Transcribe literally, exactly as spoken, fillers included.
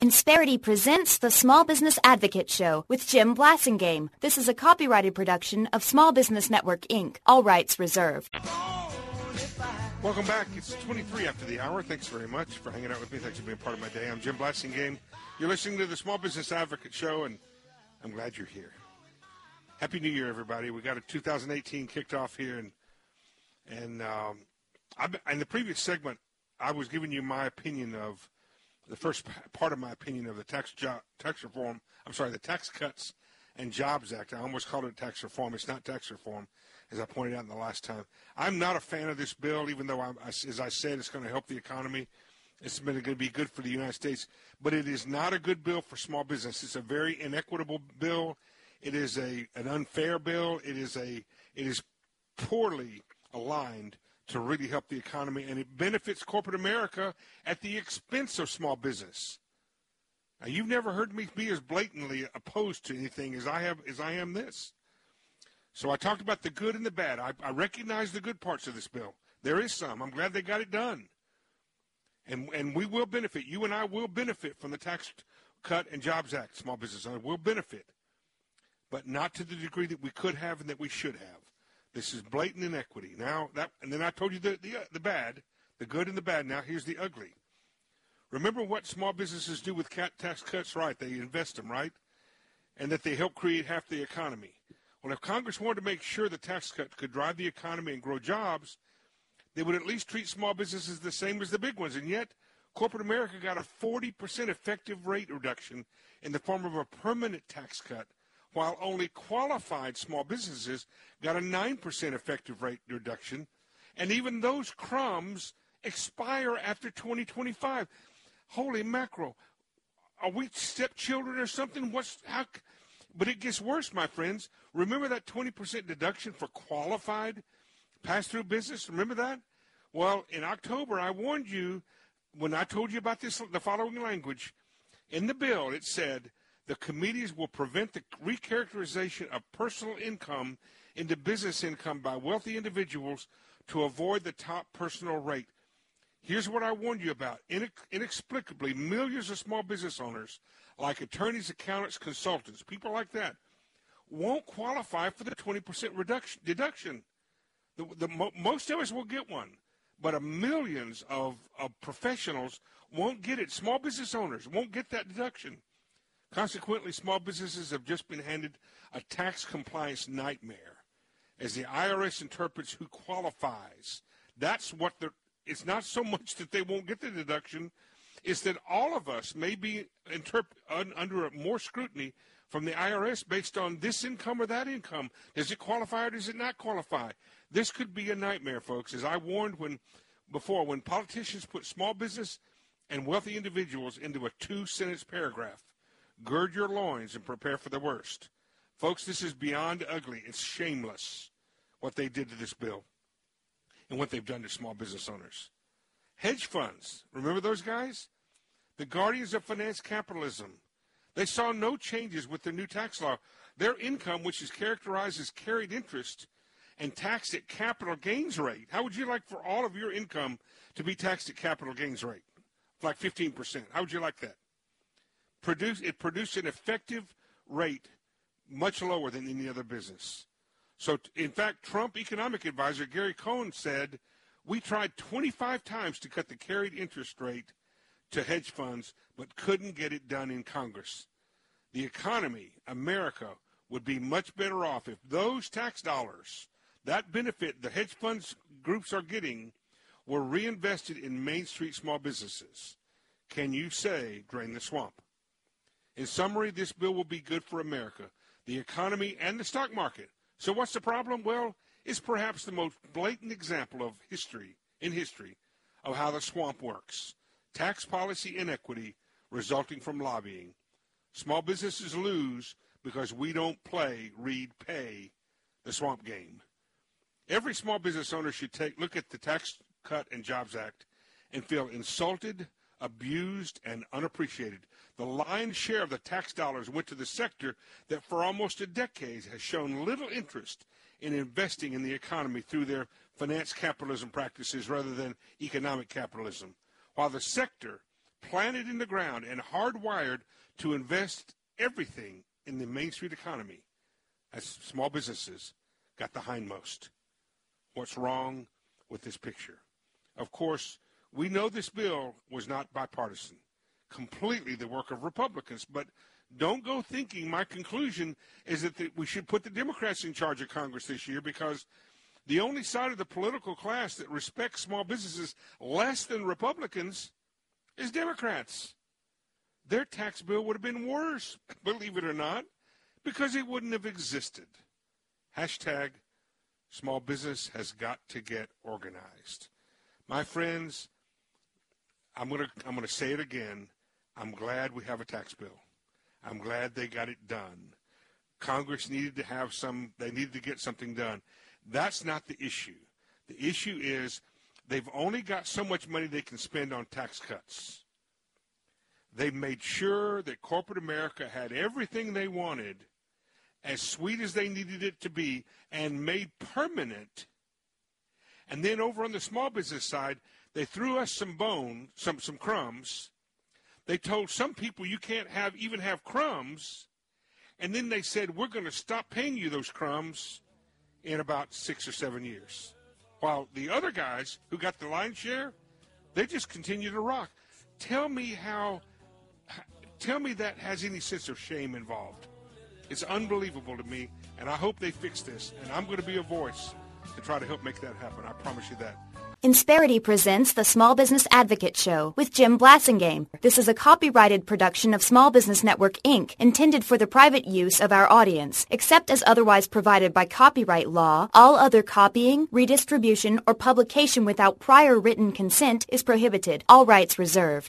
Insperity presents the Small Business Advocate Show with Jim Blasingame. This is a copyrighted production of Small Business Network, Incorporated. All rights reserved. Welcome back. It's twenty-three after the hour. Thanks very much for hanging out with me. Thanks for being part of my day. I'm Jim Blasingame. You're listening to the Small Business Advocate Show, and I'm glad you're here. Happy New Year, everybody. We got a two thousand eighteen kicked off here, and and um, I, in the previous segment, I was giving you my opinion of the first part of my opinion of the tax job, tax reform. I'm sorry, the Tax Cuts and Jobs Act. I almost called it tax reform. It's not tax reform, as I pointed out in the last time. I'm not a fan of this bill, even though, I, as I said, it's going to help the economy. It's been going to be good for the United States. But it is not a good bill for small business. It's a very inequitable bill. It is a an unfair bill. It is a it is poorly aligned to really help the economy, and it benefits corporate America at the expense of small business. Now, you've never heard me be as blatantly opposed to anything as I have as I am this. So I talked about the good and the bad. I, I recognize the good parts of this bill. There is some. I'm glad they got it done. And and we will benefit. You and I will benefit from the Tax Cut and Jobs Act. Small business owners will benefit, but not to the degree that we could have and that we should have. This is blatant inequity. Now that, and then I told you the, the the bad, the good and the bad. Now here's the ugly. Remember what small businesses do with cat tax cuts, right? They invest them, right? And that they help create half the economy. Well, if Congress wanted to make sure the tax cut could drive the economy and grow jobs, they would at least treat small businesses the same as the big ones. And yet, corporate America got a forty percent effective rate reduction in the form of a permanent tax cut, while only qualified small businesses got a nine percent effective rate reduction, and even those crumbs expire after twenty twenty-five. Holy mackerel. Are we stepchildren or something? What's how? But it gets worse, my friends. Remember that twenty percent deduction for qualified pass-through business? Remember that? Well, in October, I warned you when I told you about this, the following language. In the bill, it said, the committees will prevent the recharacterization of personal income into business income by wealthy individuals to avoid the top personal rate. Here's what I warned you about. Inex- inexplicably, millions of small business owners, like attorneys, accountants, consultants, people like that, won't qualify for the twenty percent reduction, deduction. The, the, mo- most of us will get one, but a millions of, of professionals won't get it. Small business owners won't get that deduction. Consequently, small businesses have just been handed a tax compliance nightmare as the I R S interprets who qualifies. That's what they're, it's not so much that they won't get the deduction, it's that all of us may be interp- un, under more scrutiny from the I R S based on this income or that income. Does it qualify or does it not qualify? This could be a nightmare, folks. As I warned when before, when politicians put small business and wealthy individuals into a two-sentence paragraph, gird your loins and prepare for the worst. Folks, this is beyond ugly. It's shameless what they did to this bill and what they've done to small business owners. Hedge funds, remember those guys? The guardians of finance capitalism. They saw no changes with the new tax law. Their income, which is characterized as carried interest and taxed at capital gains rate. How would you like for all of your income to be taxed at capital gains rate? Like fifteen percent. How would you like that? Produce, it produced an effective rate much lower than any other business. So, in fact, Trump economic advisor Gary Cohn said, we tried twenty-five times to cut the carried interest rate to hedge funds, but couldn't get it done in Congress. The economy, America, would be much better off if those tax dollars, that benefit the hedge funds groups are getting, were reinvested in Main Street small businesses. Can you say, drain the swamp? In summary, this bill will be good for America, the economy, and the stock market. So what's the problem? Well, it's perhaps the most blatant example of history, in history, of how the swamp works. Tax policy inequity resulting from lobbying. Small businesses lose because we don't play, read, pay the swamp game. Every small business owner should take look at the Tax Cut and Jobs Act and feel insulted, abused, and unappreciated. The lion's share of the tax dollars went to the sector that for almost a decade has shown little interest in investing in the economy through their finance capitalism practices rather than economic capitalism. While the sector planted in the ground and hardwired to invest everything in the Main Street economy, as small businesses got the hindmost. What's wrong with this picture? Of course, we know this bill was not bipartisan, completely the work of Republicans, but don't go thinking my conclusion is that the, we should put the Democrats in charge of Congress this year, because the only side of the political class that respects small businesses less than Republicans is Democrats. Their tax bill would have been worse, believe it or not, because it wouldn't have existed. Hashtag small business has got to get organized. My friends, I'm going to I'm going to say it again. I'm glad we have a tax bill. I'm glad they got it done. Congress needed to have some, they needed to get something done. That's not the issue. The issue is they've only got so much money they can spend on tax cuts. They made sure that corporate America had everything they wanted, as sweet as they needed it to be, and made permanent. And then over on the small business side, they threw us some bone, some some crumbs. They told some people you can't have even have crumbs. And then they said, we're going to stop paying you those crumbs in about six or seven years. While the other guys who got the lion's share, they just continue to rock. Tell me how, tell me that has any sense of shame involved. It's unbelievable to me, and I hope they fix this. And I'm going to be a voice to try to help make that happen. I promise you that. Insperity presents the Small Business Advocate Show with Jim Blassingame. This is a copyrighted production of Small Business Network, Incorporated, intended for the private use of our audience. Except as otherwise provided by copyright law, all other copying, redistribution, or publication without prior written consent is prohibited. All rights reserved.